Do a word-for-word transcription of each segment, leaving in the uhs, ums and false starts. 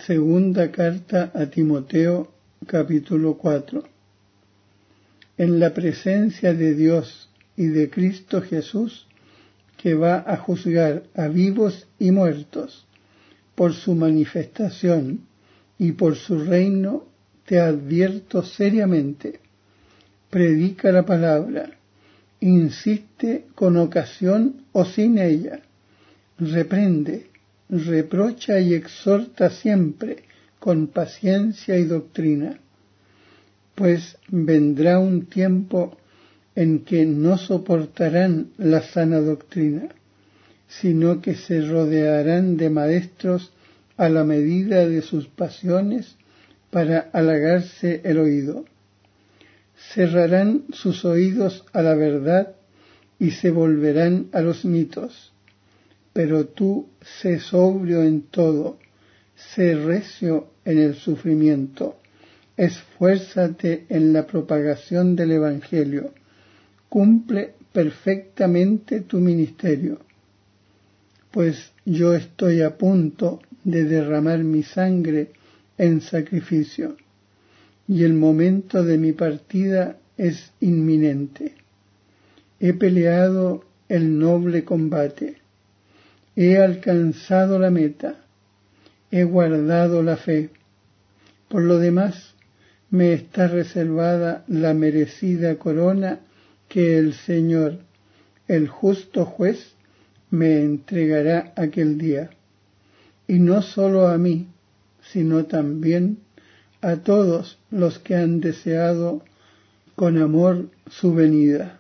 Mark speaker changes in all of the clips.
Speaker 1: Segunda carta a Timoteo, capítulo cuatro. En la presencia de Dios y de Cristo Jesús, que va a juzgar a vivos y muertos, por su manifestación y por su reino, te advierto seriamente: predica la palabra, insiste con ocasión o sin ella, reprende, reprocha y exhorta siempre con paciencia y doctrina, pues vendrá un tiempo en que no soportarán la sana doctrina, sino que se rodearán de maestros a la medida de sus pasiones para halagarse el oído. Cerrarán sus oídos a la verdad y se volverán a los mitos. Pero tú sé sobrio en todo, sé recio en el sufrimiento, esfuérzate en la propagación del Evangelio, cumple perfectamente tu ministerio. Pues yo estoy a punto de derramar mi sangre en sacrificio, y el momento de mi partida es inminente. He peleado el noble combate, he alcanzado la meta, he guardado la fe. Por lo demás, me está reservada la merecida corona que el Señor, el justo juez, me entregará aquel día, y no solo a mí, sino también a todos los que han deseado con amor su venida.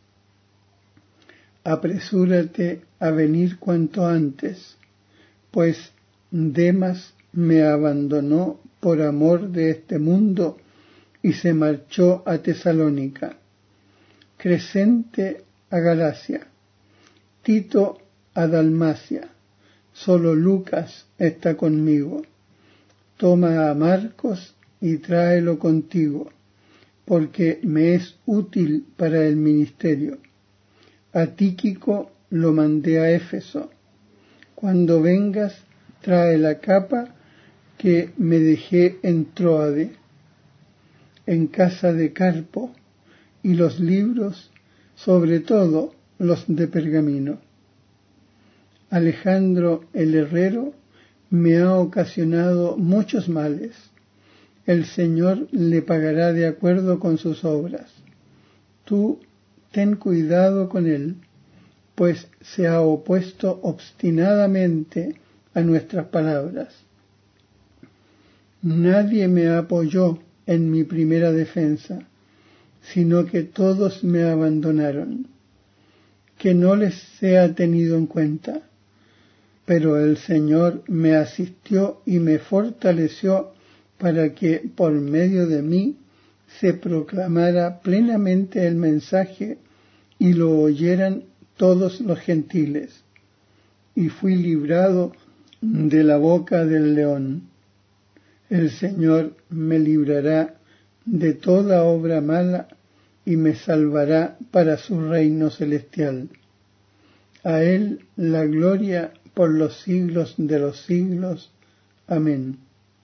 Speaker 1: Apresúrate a venir cuanto antes, pues Demas me abandonó por amor de este mundo y se marchó a Tesalónica, Crescente a Galacia, Tito a Dalmacia, solo Lucas está conmigo. Toma a Marcos y tráelo contigo, porque me es útil para el ministerio. A Tíquico lo mandé a Éfeso. Cuando vengas, trae la capa que me dejé en Tróade, en casa de Carpo, y los libros, sobre todo los de pergamino. Alejandro el herrero me ha ocasionado muchos males. El Señor le pagará de acuerdo con sus obras. Tú ten cuidado con él, pues se ha opuesto obstinadamente a nuestras palabras. Nadie me apoyó en mi primera defensa, sino que todos me abandonaron. Que no les sea tenido en cuenta, pero el Señor me asistió y me fortaleció para que por medio de mí se proclamara plenamente el mensaje y lo oyeran todos los gentiles, y fui librado de la boca del león. El Señor me librará de toda obra mala y me salvará para su reino celestial. A Él la gloria por los siglos de los siglos. Amén.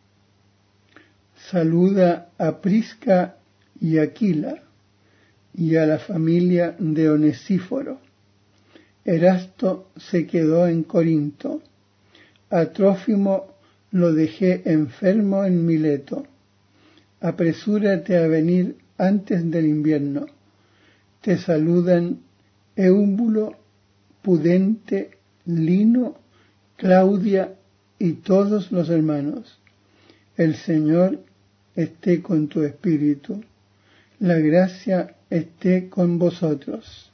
Speaker 1: Saluda a Prisca y Aquila y a la familia de Onesíforo. Erasto se quedó en Corinto. A Trófimo lo dejé enfermo en Mileto. Apresúrate a venir antes del invierno. Te saludan Eúbulo, Pudente, Lino, Claudia y todos los hermanos. El Señor esté con tu espíritu. La gracia esté con vosotros.